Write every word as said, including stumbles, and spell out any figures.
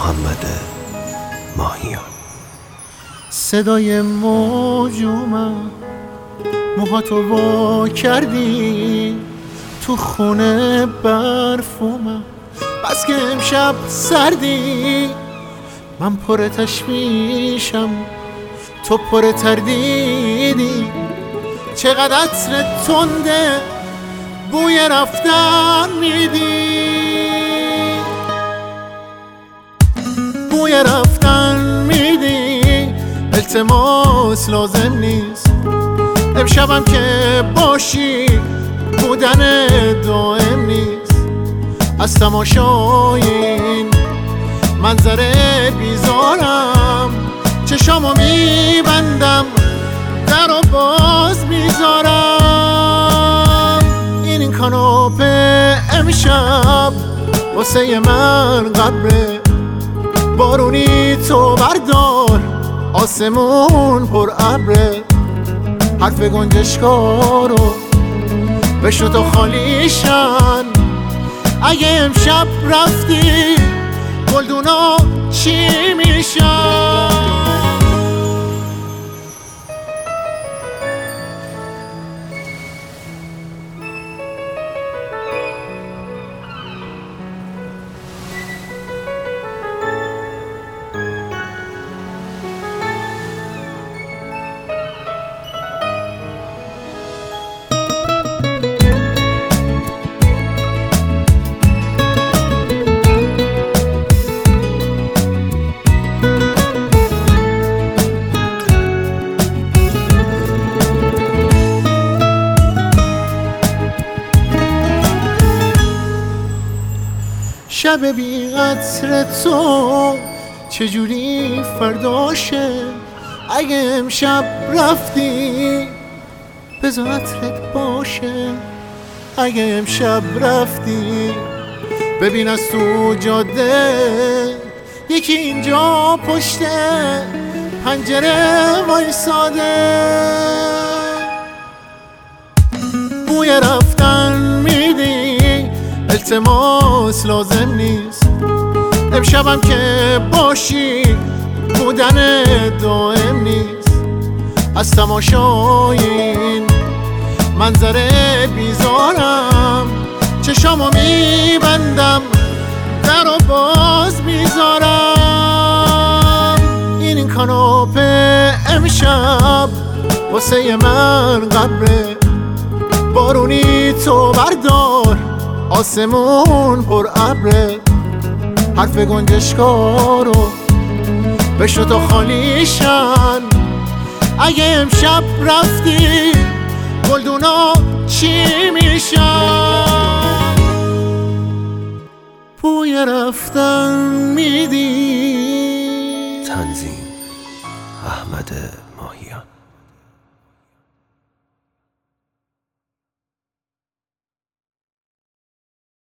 محمد ماهیان. صدای موج اومد، موهاتو وا کردی، تو خونه برف اومد، بس که امشب سردی. من پر تشویشم، تو پر تردیدی. چقدر عطر تنده بوی رفتن میدی، بوی رفتن میدی. التماس لازم نیست، امشبم که باشی بودن دائم نیست. از تماشای این منظر بیزارم، چشامو میبندم در و باز میذارم. این این کاناپه امشب واسه من قبره، بارونی تو بردار آسمون پر ابره. حرف گنجشکارو بشنو تو خالیشن، اگه امشب رفتی گلدونا چی میشن؟ شب بی عطر تو چجوری فرداشه؟ اگه امشب رفتی بذار عطرت باشه. اگه امشب رفتی ببین از تو جاده یکی اینجا پشت پنجره وایساده. بوی رفتن میدی، التماس لازم نیست. امشبم که باشی بودن دائم نیست. از تماشای این منظر بیزارم، چشامو میبندم در و باز میذارم. این این کاناپه امشب واسه من قبره، بارونی تو بردار آسمون پر ابره. حرف گنجشکارو بشنو تو خالیشن، اگه امشب رفتی گلدونا چی میشن؟ بوی رفتن میدی. تنظیم احمد